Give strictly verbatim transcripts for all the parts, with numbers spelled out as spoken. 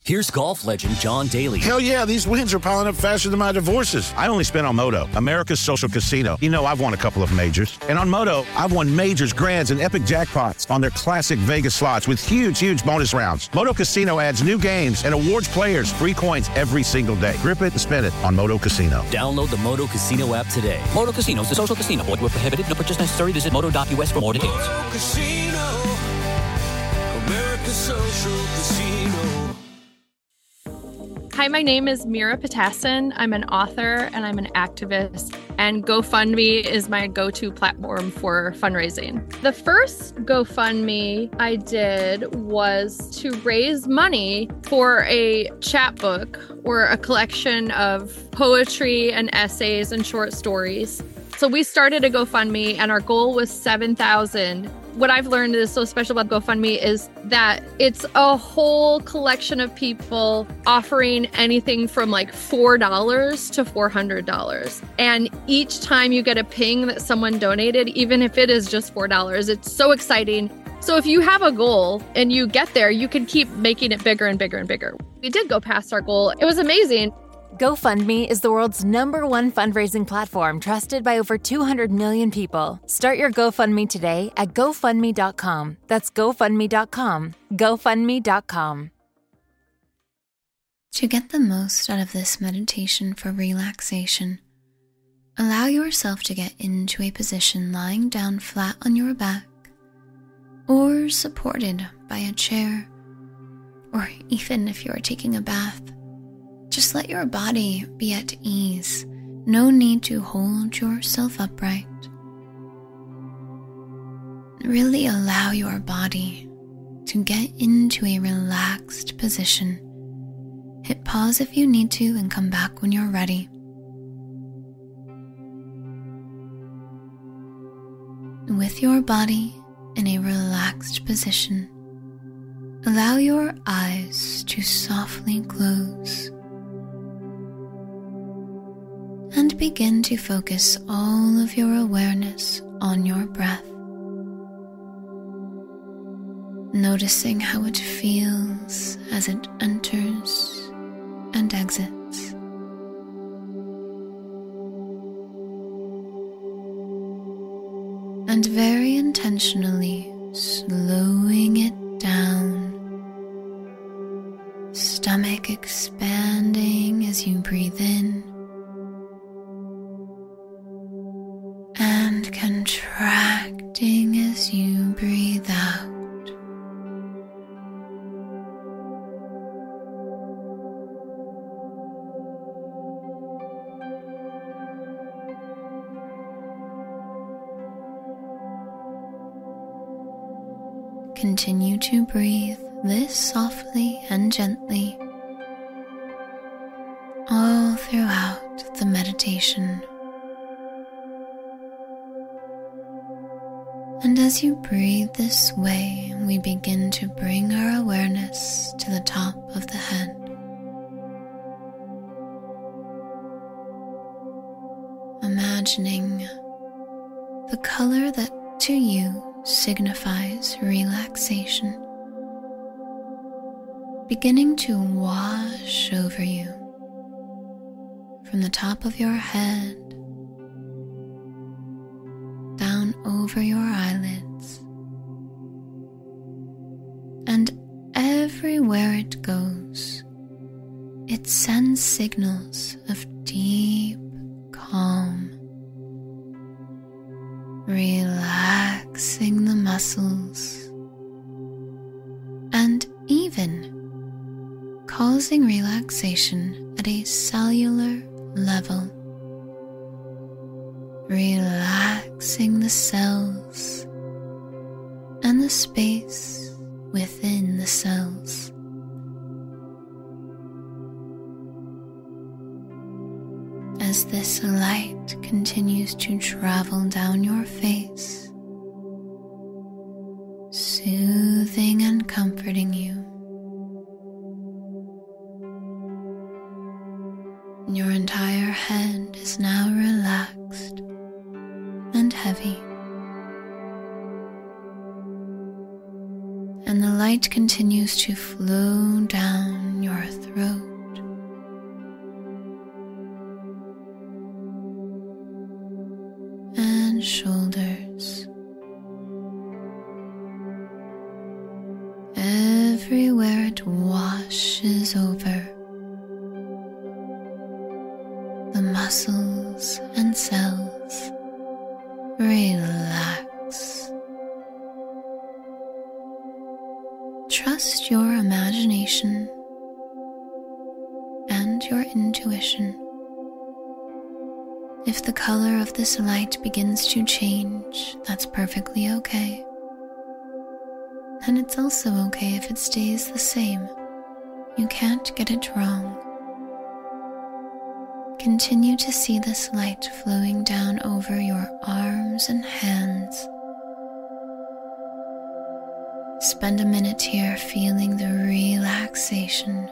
Here's golf legend John Daly. Hell yeah, these wins are piling up faster than my divorces. I only spent on Moto, America's social casino. You know, I've won a couple of majors. And on Moto, I've won majors, grands, and epic jackpots on their classic Vegas slots with huge, huge bonus rounds. Moto Casino adds new games and awards players free coins every single day. Grip it and spin it on Moto Casino. Download the Moto Casino app today. Moto Casino is the social casino. Void where prohibited. No purchase necessary. Visit moto dot u s for more details. Moto Casino, America's social casino. Hi, my name is Mira Patassin. I'm an author and I'm an activist, and GoFundMe is my go-to platform for fundraising. The first GoFundMe I did was to raise money for a chapbook or a collection of poetry and essays and short stories. So we started a GoFundMe and our goal was seven thousand. What I've learned is so special about GoFundMe is that it's a whole collection of people offering anything from like four dollars to four hundred dollars. And each time you get a ping that someone donated, even if it is just four dollars, it's so exciting. So if you have a goal and you get there, you can keep making it bigger and bigger and bigger. We did go past our goal. It was amazing. GoFundMe is the world's number one fundraising platform trusted by over two hundred million people. Start your GoFundMe today at go fund me dot com. That's go fund me dot com. go fund me dot com. To get the most out of this meditation for relaxation, allow yourself to get into a position lying down flat on your back or supported by a chair, or even if you're taking a bath. Just let your body be at ease. No need to hold yourself upright. Really allow your body to get into a relaxed position. Hit pause if you need to and come back when you're ready. With your body in a relaxed position, allow your eyes to softly close. And begin to focus all of your awareness on your breath, noticing how it feels as it enters and exits. And very intentionally slowing it down, stomach expanding as you breathe in, and contracting as you breathe out. Continue to breathe this softly and gently all throughout the meditation. And as you breathe this way, we begin to bring our awareness to the top of the head. Imagining the color that to you signifies relaxation, beginning to wash over you from the top of your head down over your eyelids, and everywhere it goes, it sends signals of deep calm, relaxing the muscles, and even causing relaxation at a cellular level, relaxing the cells and the space within the cells. As this light continues to travel down your face, soothing and comforting you, your entire head is now relaxed and heavy. and the light continues to flow down your throat. And shoulders. Everywhere it washes over. The muscles and cells relax. Trust your imagination and your intuition. If the color of this light begins to change, that's perfectly okay. And it's also okay if it stays the same. You can't get it wrong. Continue to see this light flowing down over your arms and hands. Spend a minute here feeling the relaxation,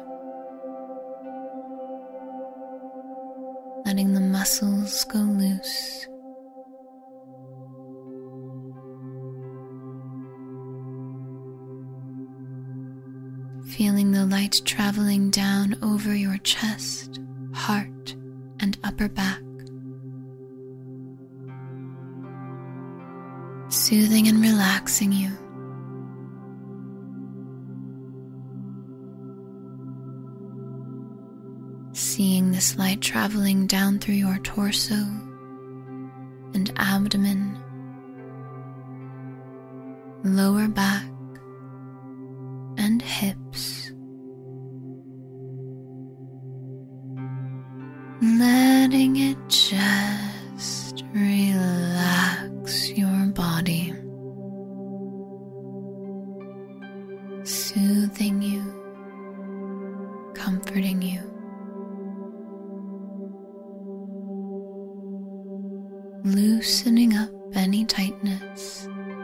letting the muscles go loose. Feeling the light traveling down over your chest, heart, and upper back. Soothing and relaxing you. Seeing this light traveling down through your torso and abdomen, lower back, and hips. Letting it just relax your body, soothing you, comforting you. Loosening up any tightness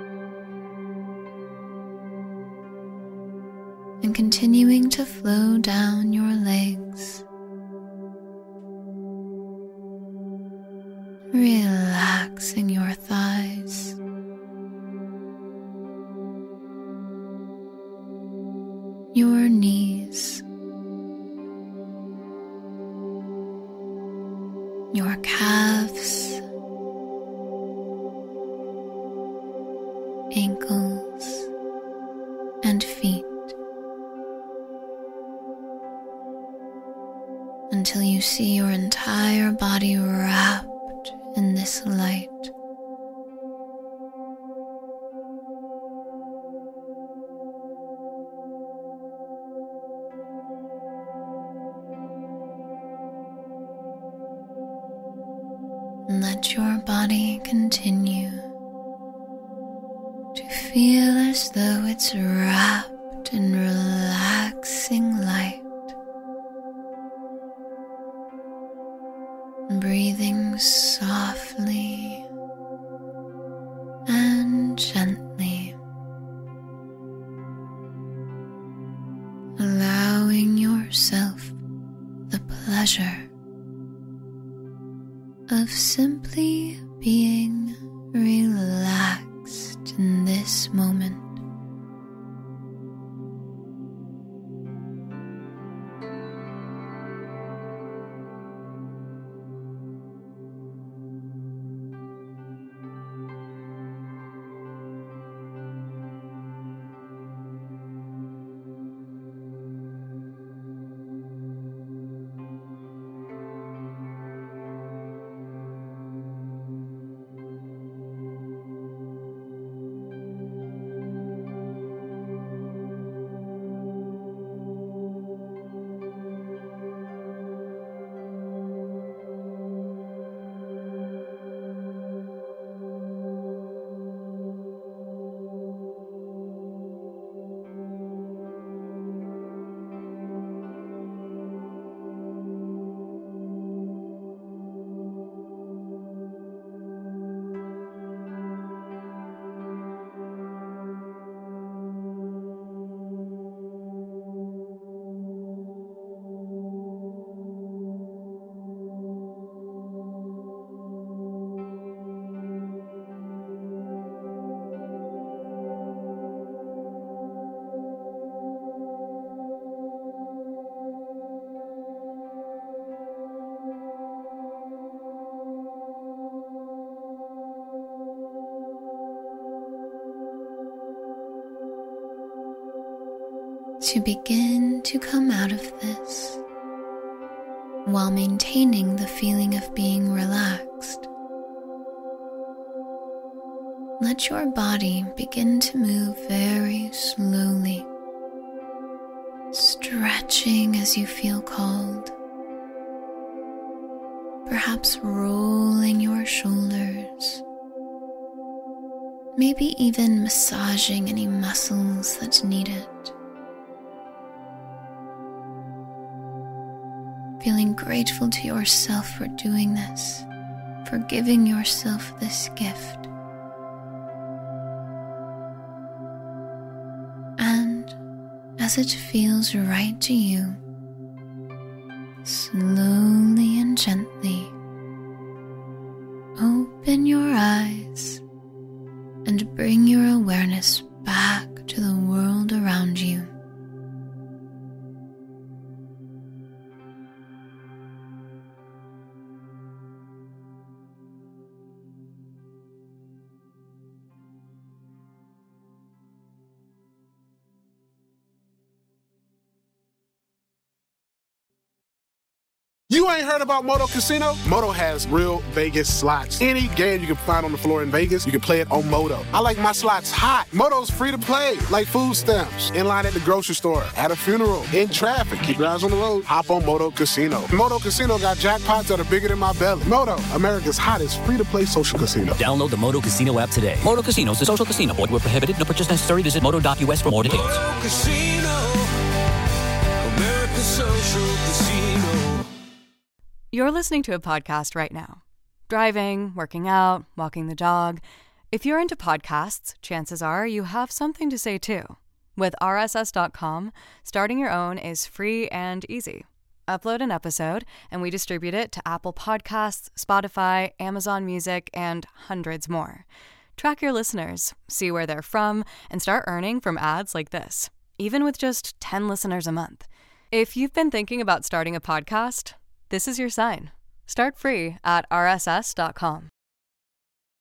and continuing to flow down your legs, relaxing your thighs, your knees, your calves, ankles, and feet, until you see your entire body wrapped in this light. Let your body continue to feel as though it's wrapped in relaxing light, breathing softly and gently, allowing yourself the pleasure of simply being relaxed in this moment. to begin to come out of this while maintaining the feeling of being relaxed. Let your body begin to move very slowly, stretching as you feel called, perhaps rolling your shoulders, maybe even massaging any muscles that need it. Feeling grateful to yourself for doing this, for giving yourself this gift. And as it feels right to you, slowly and gently open your eyes and bring your awareness back to the world around you. You ain't heard about Moto Casino? Moto has real Vegas slots. Any game you can find on the floor in Vegas, you can play it on Moto. I like my slots hot. Moto's free to play, like food stamps. In line at the grocery store, at a funeral, in traffic. Keep your eyes on the road. Hop on Moto Casino. Moto Casino got jackpots that are bigger than my belly. Moto, America's hottest free-to-play social casino. Download the Moto Casino app today. Moto Casino is a social casino. Void where prohibited. No purchase necessary. Visit moto dot U S for more details. Moto Casino, America's social casino. You're listening to a podcast right now. Driving, working out, walking the dog. If you're into podcasts, chances are you have something to say too. With R S S dot com, starting your own is free and easy. Upload an episode, and we distribute it to Apple Podcasts, Spotify, Amazon Music, and hundreds more. Track your listeners, see where they're from, and start earning from ads like this, even with just ten listeners a month. If you've been thinking about starting a podcast, this is your sign. Start free at R S S dot com.